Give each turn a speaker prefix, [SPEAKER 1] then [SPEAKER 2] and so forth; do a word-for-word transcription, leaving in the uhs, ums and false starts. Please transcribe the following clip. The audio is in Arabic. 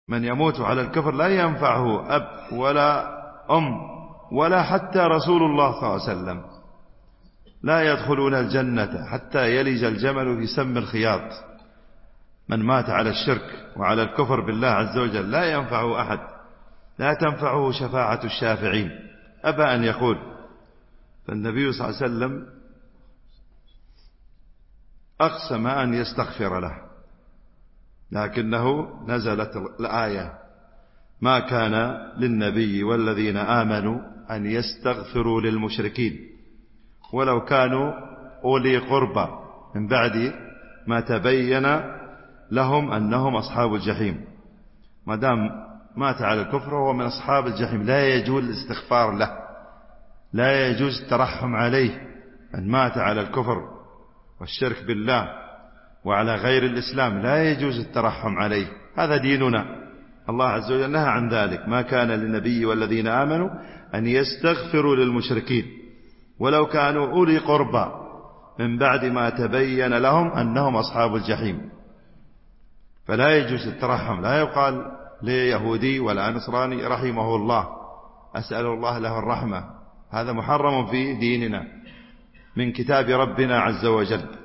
[SPEAKER 1] من يموت على الكفر لا ينفعه أب ولا أم ولا حتى رسول الله صلى الله عليه وسلم، لا يدخلون الجنة حتى يلج الجمل في سم الخياط. من مات على الشرك وعلى الكفر بالله عز وجل لا ينفعه أحد، لا تنفعه شفاعة الشافعين، أبى أن يقول. فالنبي صلى الله عليه وسلم أقسم أن يستغفر له، لكنه نزلت الآية: ما كان للنبي والذين آمنوا أن يستغفروا للمشركين ولو كانوا أولي قربى من بعد ما تبين لهم أنهم أصحاب الجحيم. ما دام مات على الكفر وهو من أصحاب الجحيم لا يجوز الاستغفار له، لا يجوز الترحم عليه. من مات على الكفر والشرك بالله وعلى غير الإسلام لا يجوز الترحم عليه، هذا ديننا. الله عز وجل نهى عن ذلك: ما كان للنبي والذين آمنوا أن يستغفروا للمشركين ولو كانوا أولي قربى من بعد ما تبين لهم أنهم أصحاب الجحيم. فلا يجوز الترحم، لا يقال ليهودي ولا نصراني رحمه الله، أسأل الله له الرحمة، هذا محرم في ديننا من كتاب ربنا عز وجل.